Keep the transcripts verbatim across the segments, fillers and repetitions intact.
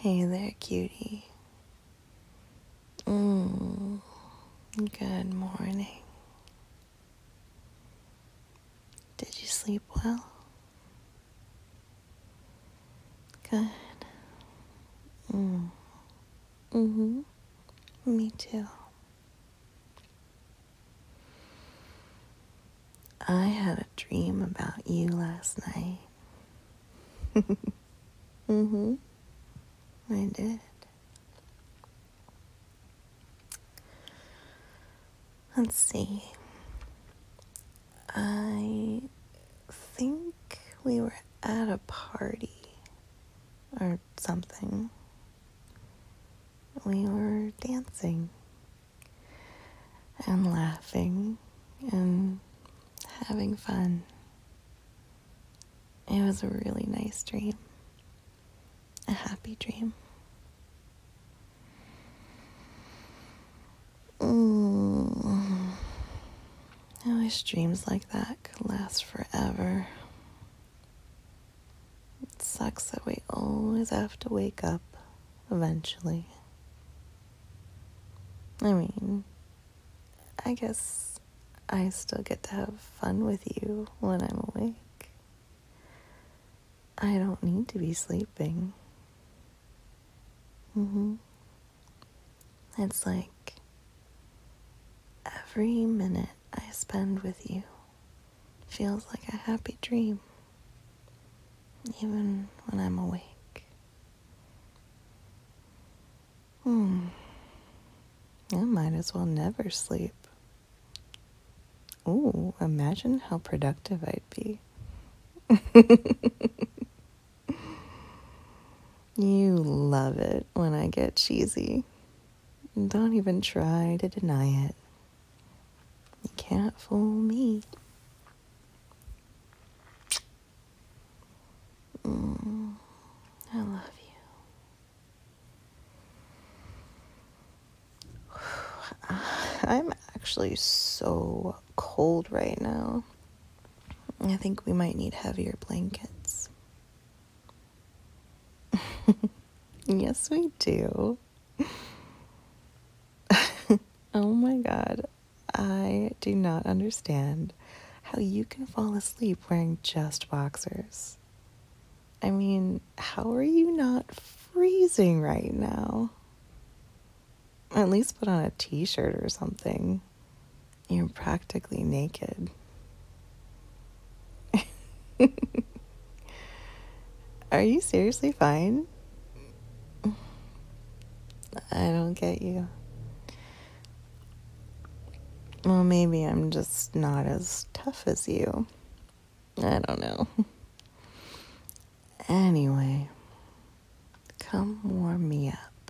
Hey there, cutie. Mm, good morning. Did you sleep well? Good. Mm. Mm-hmm. Me too. I had a dream about you last night. Mm-hmm. I did. Let's see. I think we were at a party or something. We were dancing and laughing and having fun. It was a really nice dream. A happy dream. Mm. I wish dreams like that could last forever. It sucks that we always have to wake up eventually. I mean, I guess I still get to have fun with you when I'm awake. I don't need to be sleeping. Mm-hmm. It's like every minute I spend with you feels like a happy dream, even when I'm awake. Hmm. I might as well never sleep. Ooh, imagine how productive I'd be. You love it when I get cheesy. Don't even try to deny it. You can't fool me. Mm, I love you. I'm actually so cold right now. I think we might need heavier blankets. Yes, we do. Oh my God. I do not understand how you can fall asleep wearing just boxers. I mean, how are you not freezing right now? At least put on a t-shirt or something. You're practically naked. Are you seriously fine? I don't get you. Well, maybe I'm just not as tough as you. I don't know. Anyway, come warm me up.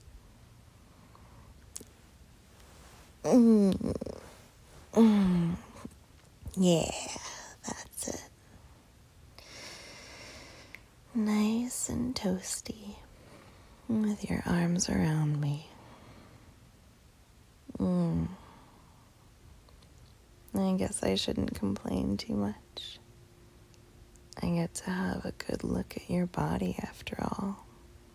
Mm. Mm. Yeah, that's it. Nice and toasty, with your arms around me. Mm. I guess I shouldn't complain too much. I get to have a good look at your body after all.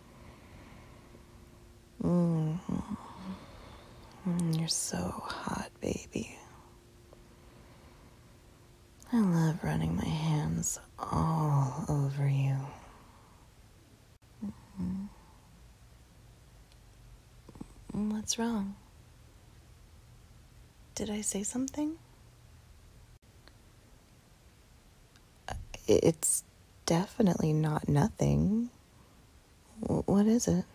Mm. Mm, you're so hot, baby. I love running my hands all over you. Mm. What's wrong? Did I say something? It's definitely not nothing. What is it?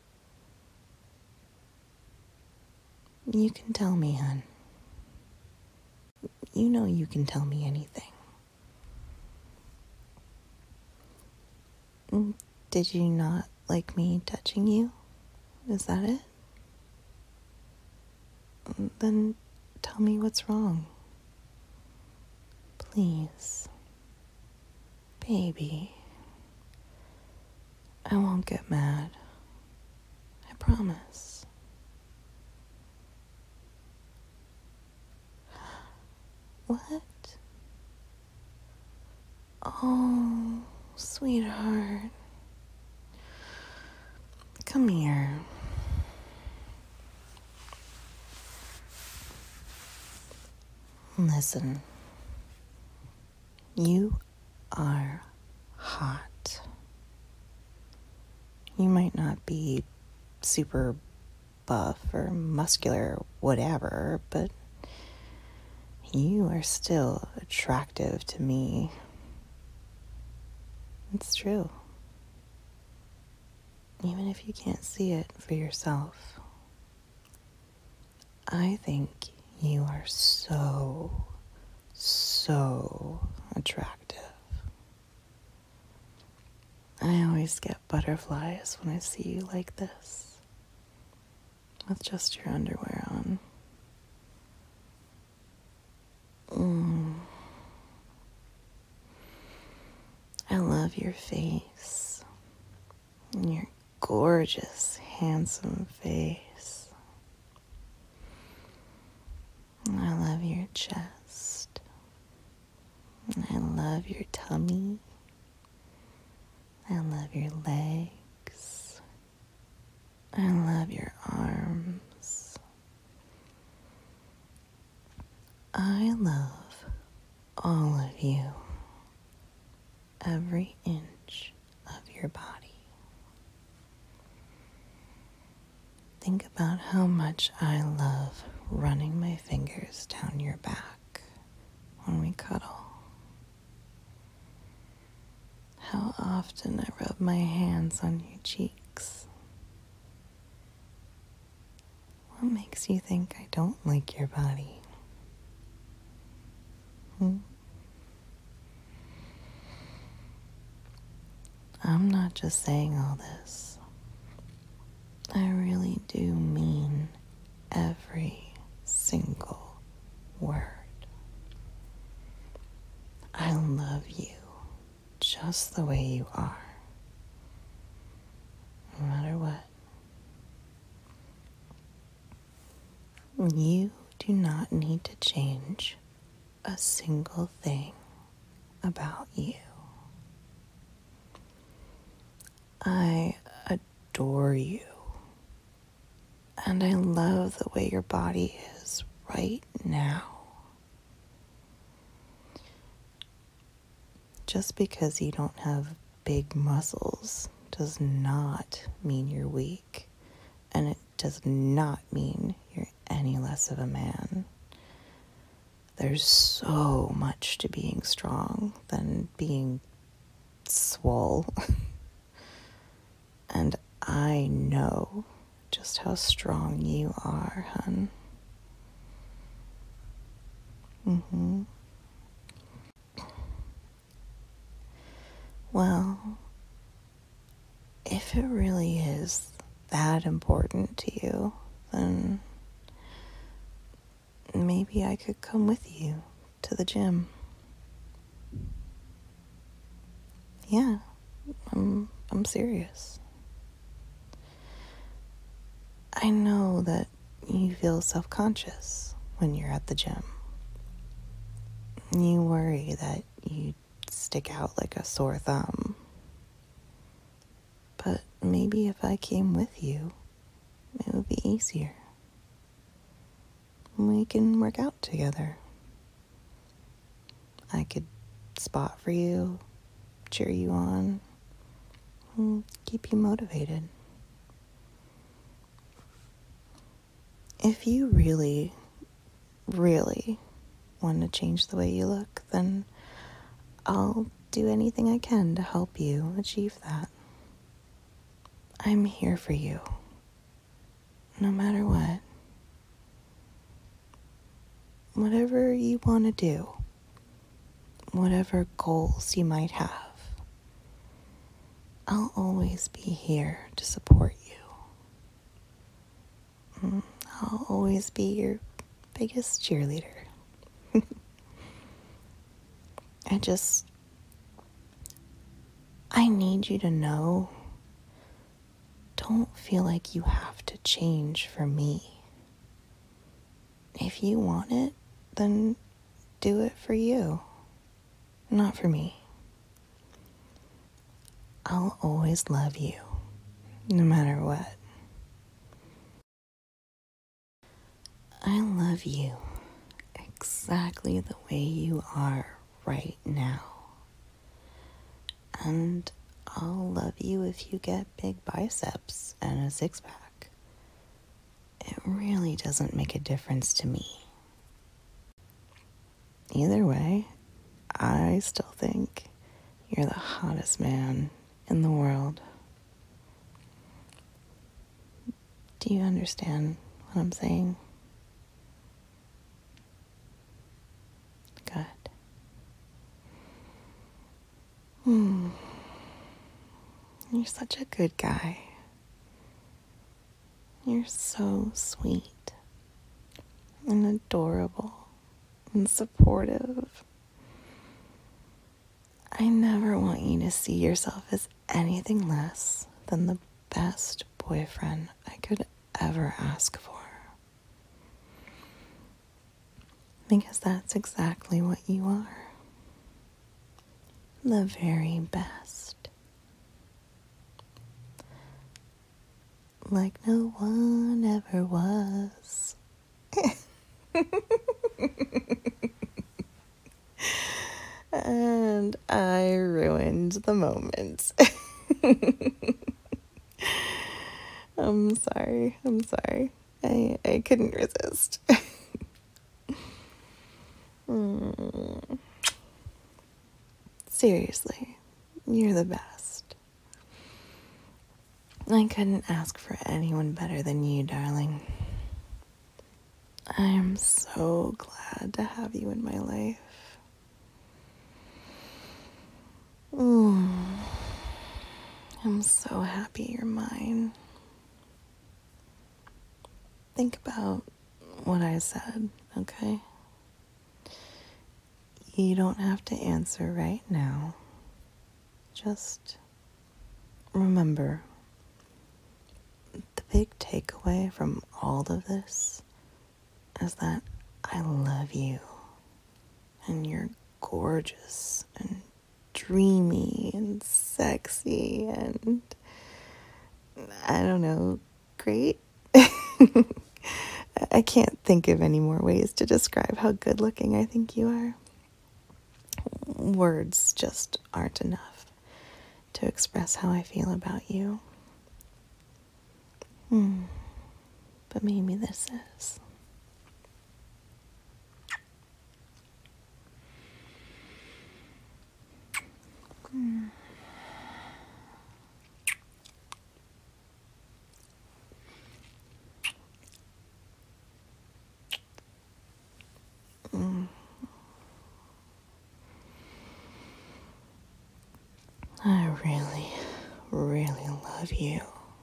You can tell me, hon. You know you can tell me anything. Did you not like me touching you? Is that it? Then tell me what's wrong. Please. Baby. I won't get mad. I promise. What? Oh, sweetheart. Come here. Listen, you are hot. You might not be super buff or muscular or whatever, but you are still attractive to me. It's true. Even if you can't see it for yourself. I think you are so, so attractive. I always get butterflies when I see you like this, with just your underwear on. Mm. I love your face, your gorgeous, handsome face. I love your chest. I love your tummy. I love your legs. I love your arms. I love all of you. Every inch of your body. Think about how much I love running my fingers down your back when we cuddle. How often I rub my hands on your cheeks. What makes you think I don't like your body? Hmm? I'm not just saying all this. I really do mean every single word. I love you just the way you are, no matter what. You do not need to change a single thing about you. I adore you, and I love the way your body is right now. Just because you don't have big muscles does not mean you're weak, and it does not mean you're any less of a man. There's so much to being strong than being swole. And I know just how strong you are, hun. Mm-hmm. Well, if it really is that important to you, then maybe I could come with you to the gym. Yeah, I'm I'm serious. I know that you feel self-conscious when you're at the gym. You worry that you stick out like a sore thumb. But maybe if I came with you, it would be easier. We can work out together. I could spot for you, cheer you on, and keep you motivated. If you really, really want to change the way you look, then I'll do anything I can to help you achieve that. I'm here for you, no matter what. Whatever you want to do, whatever goals you might have, I'll always be here to support you. I'll always be your biggest cheerleader. I just, I need you to know, don't feel like you have to change for me. If you want it, then do it for you, not for me. I'll always love you, no matter what. I love you exactly the way you are right now. And I'll love you if you get big biceps and a six pack. It really doesn't make a difference to me. Either way, I still think you're the hottest man in the world. Do you understand what I'm saying? Good. Hmm. You're such a good guy. You're so sweet and adorable and supportive. I never want you to see yourself as anything less than the best boyfriend I could ever ask for. Because that's exactly what you are. The very best. Like no one ever was. And I ruined the moment. I'm sorry. I'm sorry. I, I couldn't resist. mm. Seriously, you're the best. I couldn't ask for anyone better than you, darling. I am so glad to have you in my life. Mm. I'm so happy you're mine. Think about what I said, okay? You don't have to answer right now. Just remember, the big takeaway from all of this is that I love you. And you're gorgeous and dreamy and sexy and, I don't know, great. I can't think of any more ways to describe how good looking I think you are. Words just aren't enough to express how I feel about you. Hmm. But maybe this is. Hmm. Mm. I really, really love you.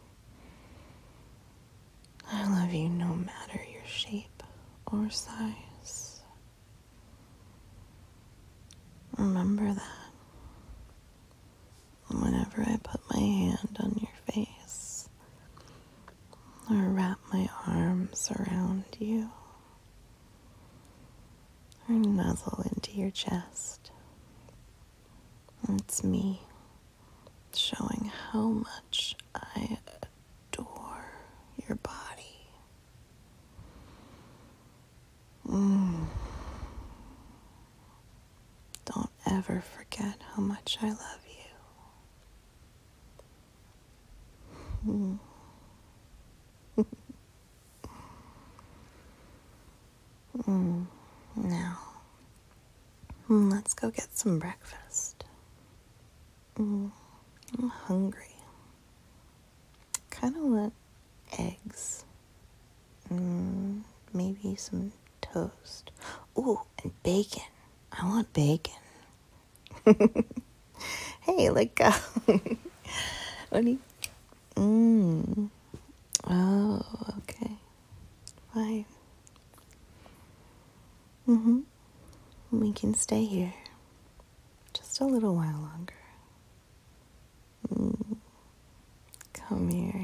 I love you no matter your shape or size. Remember that whenever I put my hand on your face or wrap my arms around you or nuzzle into your chest, it's me showing how much I adore your body. Mm. Don't ever forget how much I love you. Mm. mm. Now, let's go get some breakfast. Mm. I'm hungry. Kind of want eggs. Mm. Maybe some toast. Ooh, and bacon. I want bacon. Hey, let go. What do you... Mmm. Oh, okay. Fine. Mm-hmm. We can stay here just a little while longer. Mm. Come here.